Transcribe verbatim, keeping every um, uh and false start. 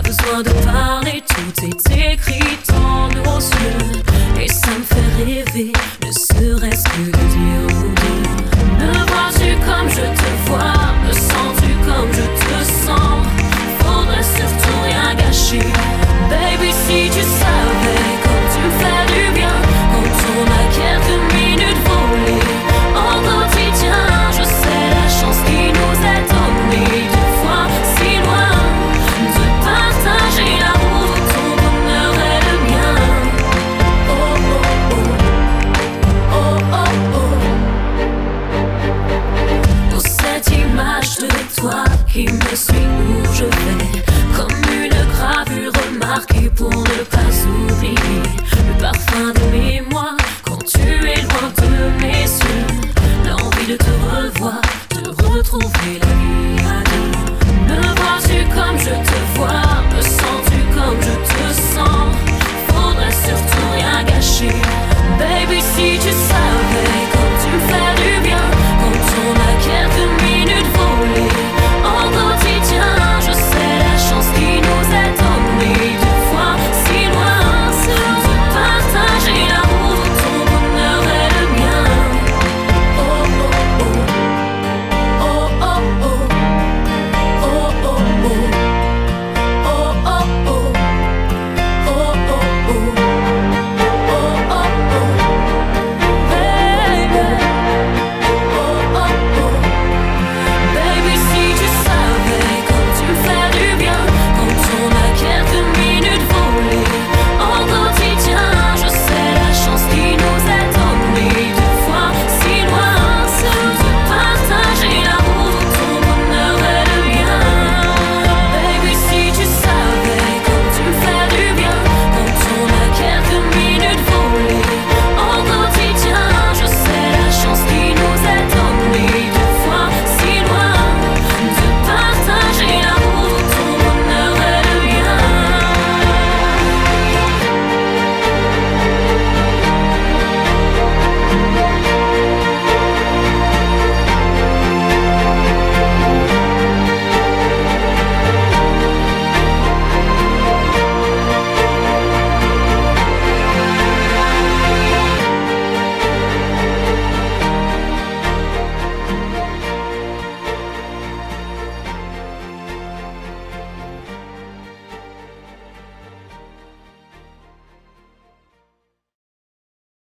besoin de parler, tout est écrit dans nos yeux. Et ça me fait rêver, ne serait-ce que de dire nous deux. Me vois-tu comme je te vois, me sens-tu comme je te sens? Faudrait surtout rien gâcher. Baby, si tu savais comme tu me fais du bien quand on a quelques minutes volées au quotidien. Je sais la chance qui nous est donnée de fois si loin, de partager l'amour, ton bonheur est le mien. Oh oh oh, oh oh oh. Pour cette image de toi qui me suit où je vais, comme une gravure remarquée pour ne pas oublier le parfum de mémoire quand tu es loin de mes yeux. L'envie de te revoir, de retrouver la